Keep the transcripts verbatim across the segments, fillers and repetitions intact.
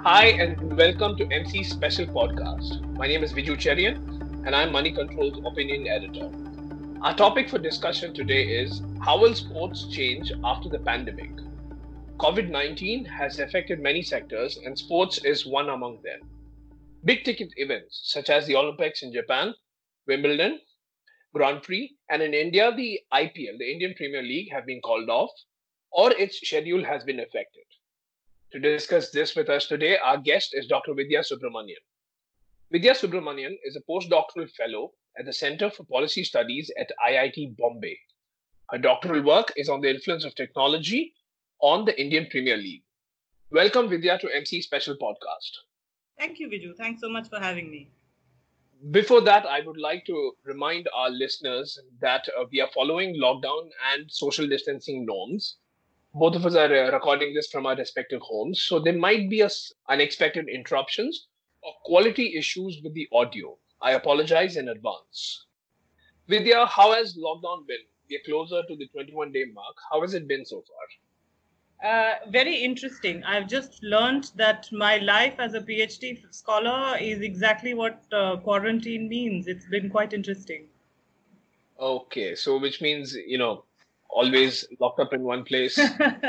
Hi and welcome to M C's special podcast. My name is Viju Cherian and I'm Money Control's opinion editor. Our topic for discussion today is how will sports change after the pandemic? COVID nineteen has affected many sectors and sports is one among them. Big ticket events such as the Olympics in Japan, Wimbledon, Grand Prix, and in India, the I P L, the Indian Premier League, have been called off or its schedule has been affected. To discuss this with us today, our guest is Doctor Vidya Subramanian. Vidya Subramanian is a postdoctoral fellow at the Center for Policy Studies at I I T Bombay. Her doctoral work is on the influence of technology on the Indian Premier League. Welcome, Vidya, to M C Special Podcast. Thank you, Viju. Thanks so much for having me. Before that, I would like to remind our listeners that uh, we are following lockdown and social distancing norms. Both of us are uh, recording this from our respective homes, so there might be a s- unexpected interruptions or quality issues with the audio. I apologize in advance. Vidya, how has lockdown been? We are closer to the twenty-one day mark. How has it been so far? Uh, very interesting. I've just learned that my life as a PhD scholar is exactly what uh, quarantine means. It's been quite interesting. Okay, so which means, you know, always locked up in one place.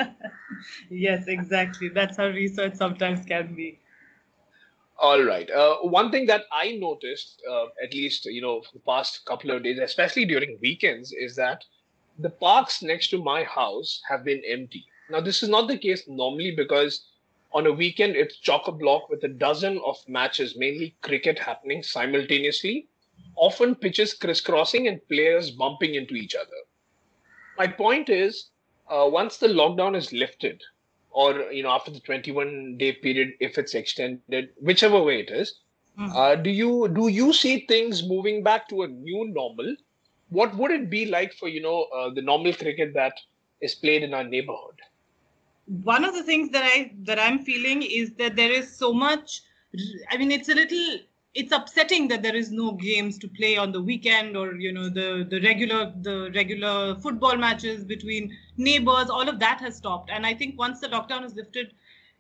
Yes, exactly. That's how research sometimes can be. All right. Uh, one thing that I noticed, uh, at least, you know, for the past couple of days, especially during weekends, is that the parks next to my house have been empty. Now, this is not the case normally because on a weekend it's chock a block with a dozen of matches, mainly cricket, happening simultaneously, often pitches crisscrossing and players bumping into each other. My point is, uh, once the lockdown is lifted, or you know, after the twenty-one day period, if it's extended, whichever way it is, Mhm. uh, do you do you see things moving back to a new normal? What would it be like for you know uh, the normal cricket that is played in our neighborhood? One of the things that i that i'm feeling is that there is so much. I mean, it's a little, it's upsetting that there is no games to play on the weekend, or you know, the the regular the regular football matches between neighbors, all of that has stopped. And I think once the lockdown is lifted,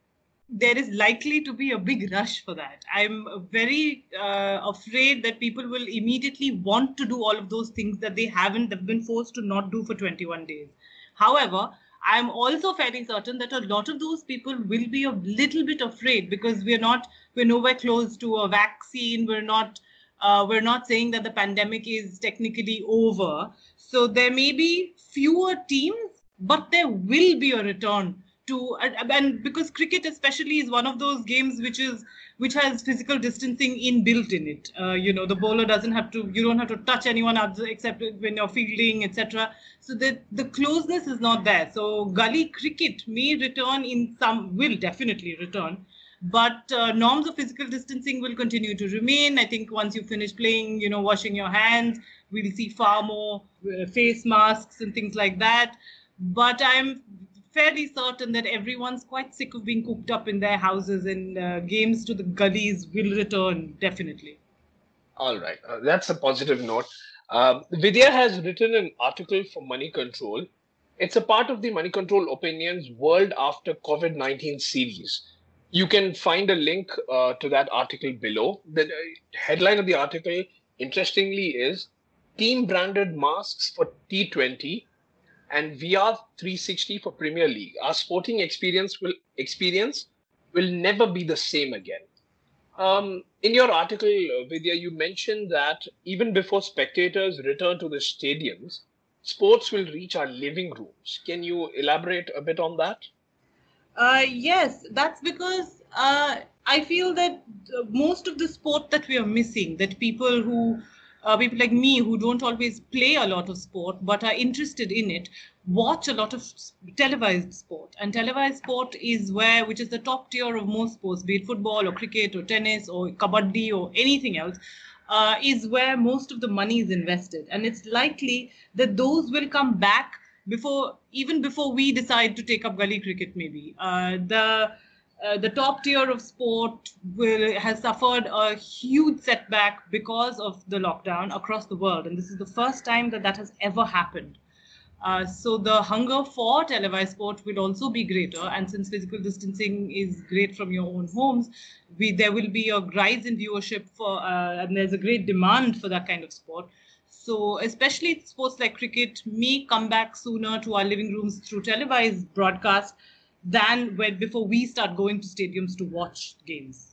there is likely to be a big rush for that. I'm very uh, afraid that people will immediately want to do all of those things that they haven't they've been forced to not do for twenty-one days. However, I'm also fairly certain that a lot of those people will be a little bit afraid, because we're not we're nowhere close to a vaccine. We're not uh, we're not saying that the pandemic is technically over. So there may be fewer teams, but there will be a return to. And because cricket especially is one of those games which is which has physical distancing inbuilt in it. Uh, you know, the bowler doesn't have to you don't have to touch anyone other except when you're fielding, etc. So the the closeness is not there. So gully cricket may return, in some will definitely return, but uh, norms of physical distancing will continue to remain. I think once you finish playing, you know, washing your hands, we'll see far more uh, face masks and things like that. But I'm fairly certain that everyone's quite sick of being cooped up in their houses, and uh, games to the gullies will return definitely. All right, uh, that's a positive note. Um, Vidya has written an article for Money Control. It's a part of the Money Control Opinions World After COVID nineteen series. You can find a link uh, to that article below. The uh, headline of the article, interestingly, is Team Branded Masks for T twenty and V R three sixty for Premier League. Our sporting experience will experience will never be the same again. Um, in your article, uh, Vidya, you mentioned that even before spectators return to the stadiums, sports will reach our living rooms. Can you elaborate a bit on that? Uh, yes, that's because uh, I feel that uh, most of the sport that we are missing, that people who, uh, people like me who don't always play a lot of sport but are interested in it, watch a lot of s- televised sport. And televised sport is where, which is the top tier of most sports, be it football or cricket or tennis or kabaddi or anything else. Uh, is where most of the money is invested, and it's likely that those will come back before, even before we decide to take up gully cricket. Maybe uh, the uh, the top tier of sport will has suffered a huge setback because of the lockdown across the world, and this is the first time that that has ever happened. Uh, so the hunger for televised sport will also be greater, and since physical distancing is great from your own homes, we there will be a rise in viewership for, uh, and there's a great demand for that kind of sport. So especially sports like cricket may come back sooner to our living rooms through televised broadcast than when before we start going to stadiums to watch games.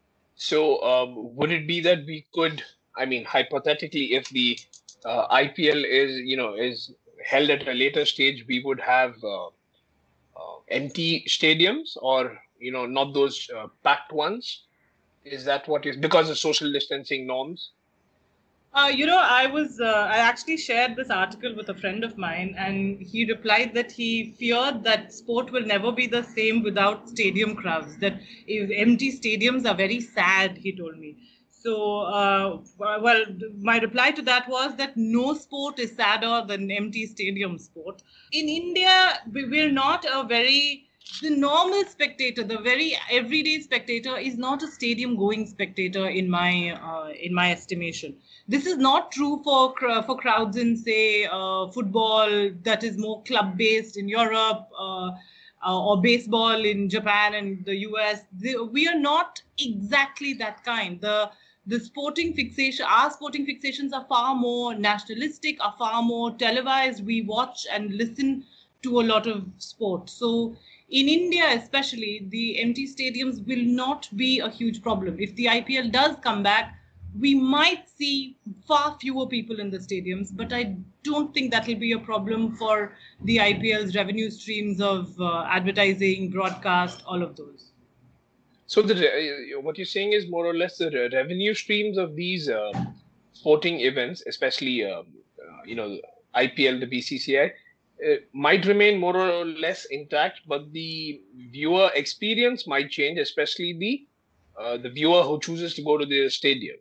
So, um, would it be that we could, I mean, hypothetically, if the uh, I P L is, you know, is held at a later stage, we would have uh, uh, empty stadiums, or you know, not those uh, packed ones? Is that what is because of social distancing norms? Uh, you know, I was, uh, I actually shared this article with a friend of mine, and he replied that he feared that sport will never be the same without stadium crowds, that if empty stadiums are very sad, he told me. So, uh, well, my reply to that was that no sport is sadder than empty stadium sport. In India, we- we're not a very the normal spectator, the very everyday spectator, is not a stadium going spectator in my uh, in my estimation. This is not true for for crowds in, say, uh, football that is more club based in Europe, uh, uh, or baseball in Japan and the U S. The, we are not exactly that kind. The the sporting fixation, our sporting fixations are far more nationalistic, are far more televised. We watch and listen to a lot of sport. So in India, especially, the empty stadiums will not be a huge problem. If the I P L does come back, we might see far fewer people in the stadiums, but I don't think that will be a problem for the I P L's revenue streams of uh, advertising, broadcast, all of those. So the uh, what you're saying is more or less the re- revenue streams of these uh, sporting events, especially um, uh, you know I P L, the B C C I, uh, might remain more or less intact, but the viewer experience might change, especially the uh, the viewer who chooses to go to the stadium.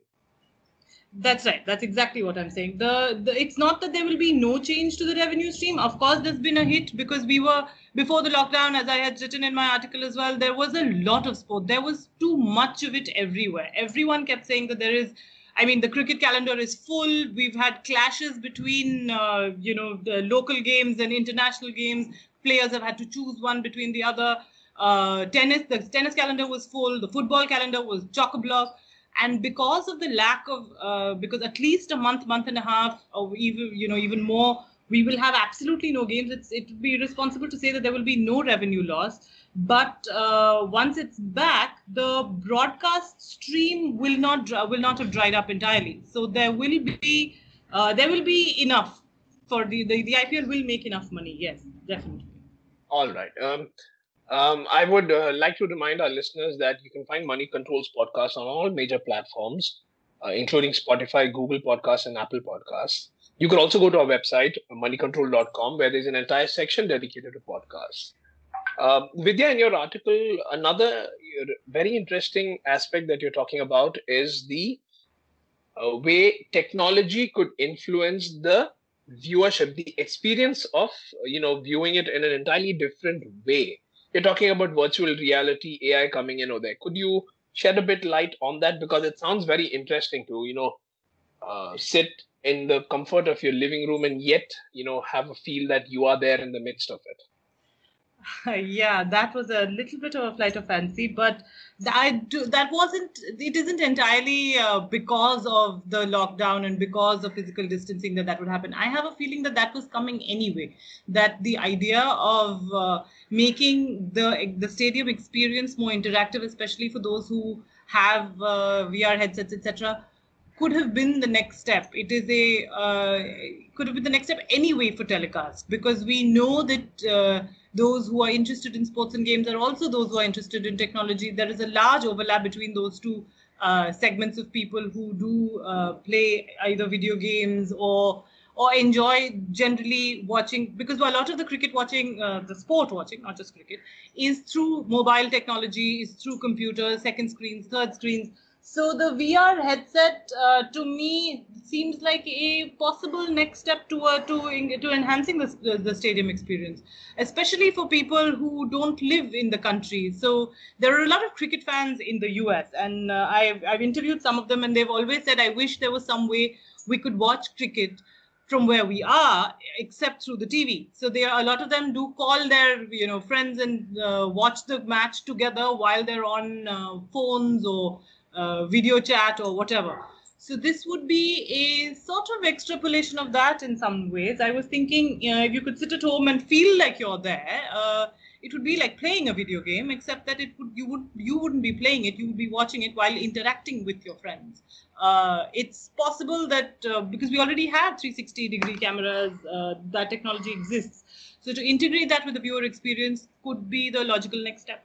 That's right. That's exactly what I'm saying. The, the it's not that there will be no change to the revenue stream. Of course, there's been a hit because we were before the lockdown, as I had written in my article as well. There was a lot of sport. There was too much of it everywhere. Everyone kept saying that there is. I mean, the cricket calendar is full. We've had clashes between, uh, you know, the local games and international games. Players have had to choose one between the other. Uh, tennis, the tennis calendar was full. The football calendar was chock-a-block. And because of the lack of, uh, because at least a month, month and a half, or even, you know, even more, we will have absolutely no games. It's, it would be irresponsible to say that there will be no revenue loss. But uh, once it's back, the broadcast stream will not will not have dried up entirely. So there will be uh, there will be enough for the, the the I P L will make enough money. Yes, definitely. All right. Um, um, I would uh, like to remind our listeners that you can find Money Controls podcast on all major platforms, uh, including Spotify, Google Podcasts, and Apple Podcasts. You can also go to our website, money control dot com, where there's an entire section dedicated to podcasts. Uh, Vidya, in your article, another very interesting aspect that you're talking about is the uh, way technology could influence the viewership, the experience of you know viewing it in an entirely different way. You're talking about virtual reality, A I coming in over there. Could you shed a bit light on that, because it sounds very interesting to you know uh, sit in the comfort of your living room and yet you know have a feel that you are there in the midst of it. Yeah, that was a little bit of a flight of fancy, but I do, that wasn't, it isn't entirely uh, because of the lockdown and because of physical distancing that that would happen. I have a feeling that that was coming anyway, that the idea of uh, making the the stadium experience more interactive, especially for those who have uh, V R headsets, et cetera, could have been the next step. It is a uh, could have been the next step anyway for telecast, because we know that uh, those who are interested in sports and games are also those who are interested in technology. There is a large overlap between those two uh, segments of people who do uh, play either video games or or enjoy generally watching, because a lot of the cricket watching, uh, the sport watching, not just cricket, is through mobile technology, is through computers, second screens, third screens. So the V R headset, uh, to me, seems like a possible next step to uh, to to enhancing the the stadium experience, especially for people who don't live in the country. So there are a lot of cricket fans in the U S, and uh, I've I've interviewed some of them, and they've always said, "I wish there was some way we could watch cricket from where we are, except through the T V. So there are a lot of them do call their, you know, friends and uh, watch the match together while they're on uh, phones or uh, video chat or whatever. So this would be a sort of extrapolation of that in some ways. I was thinking, you know, if you could sit at home and feel like you're there, uh, it would be like playing a video game, except that it would you would you wouldn't be playing it, you would be watching it while interacting with your friends. Uh, it's possible that uh, because we already have three sixty degree cameras, uh, that technology exists. So to integrate that with the viewer experience could be the logical next step.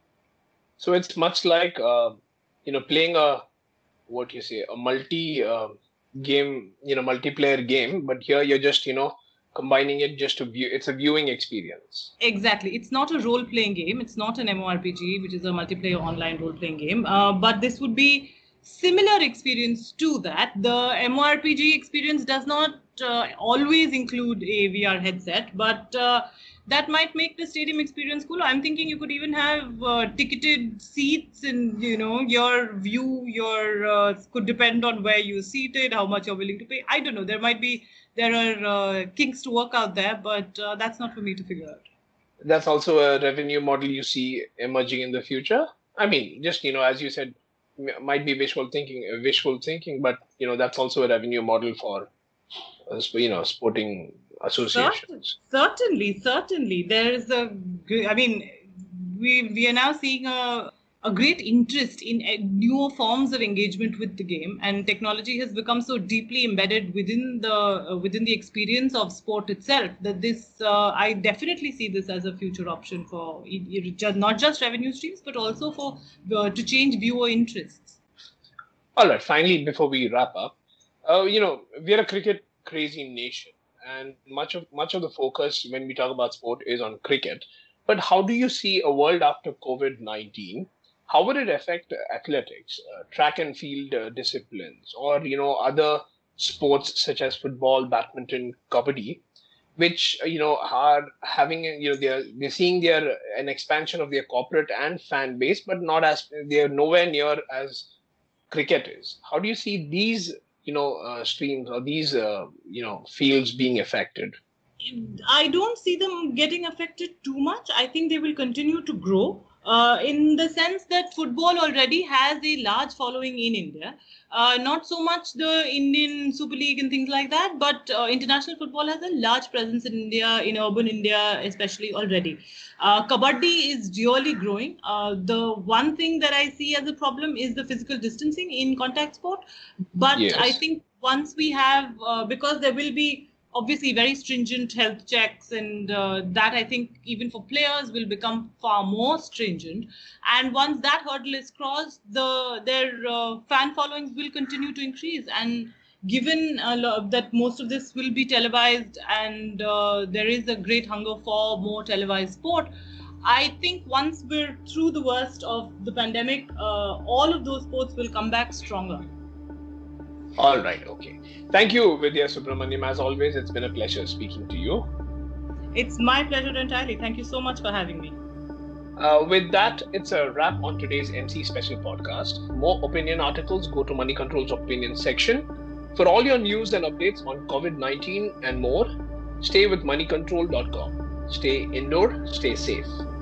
So it's much like uh, you know playing a what you say a multi uh, game, you know, multiplayer game, but here you're just you know. combining it just to view. It's a viewing experience. Exactly. It's not a role-playing game. It's not an MMORPG, which is a multiplayer online role-playing game. Uh, but this would be similar experience to that. The MMORPG experience does not uh, always include a V R headset, but uh, that might make the stadium experience cool. I'm thinking you could even have uh, ticketed seats, and you know your view, your uh, could depend on where you're seated, how much you're willing to pay. I don't know. There might be there are uh, kinks to work out there, but uh, that's not for me to figure out. That's also a revenue model you see emerging in the future. I mean, just you know, as you said, might be wishful thinking, uh, wishful thinking, but you know that's also a revenue model for uh, you know sporting associations. Certainly, certainly. There is a, I mean, we we are now seeing a, a great interest in newer forms of engagement with the game, and technology has become so deeply embedded within the uh, within the experience of sport itself that this, uh, I definitely see this as a future option for not just revenue streams, but also for uh, to change viewer interests. All right. Finally, before we wrap up, uh, you know, we're a cricket crazy nation. And much of much of the focus when we talk about sport is on cricket. But how do you see a world after COVID nineteen? How would it affect athletics, uh, track and field uh, disciplines, or you know other sports such as football, badminton, kabaddi, which you know are having you know they're they're seeing their an expansion of their corporate and fan base, but not as they're nowhere near as cricket is. How do you see these? you know, uh, streams or these, uh, you know, fields being affected? I don't see them getting affected too much. I think they will continue to grow uh, in the sense that football already has a large following in India. Uh, not so much the Indian Super League and things like that, but uh, international football has a large presence in India, in urban India especially already. Uh, Kabaddi is really growing. Uh, the one thing that I see as a problem is the physical distancing in contact sport. But yes. I think once we have, uh, because there will be obviously very stringent health checks, and uh, that I think even for players will become far more stringent. And once that hurdle is crossed, the their uh, fan followings will continue to increase. And given uh, that most of this will be televised, and uh, there is a great hunger for more televised sport, I think once we're through the worst of the pandemic, uh, all of those sports will come back stronger. All right. Okay. Thank you, Vidya Subramaniam. As always, it's been a pleasure speaking to you. It's my pleasure entirely. Thank you so much for having me. Uh, with that, it's a wrap on today's M C Special podcast. More opinion articles, go to Money Control's opinion section. For all your news and updates on COVID nineteen and more, stay with money control dot com. Stay indoor, stay safe.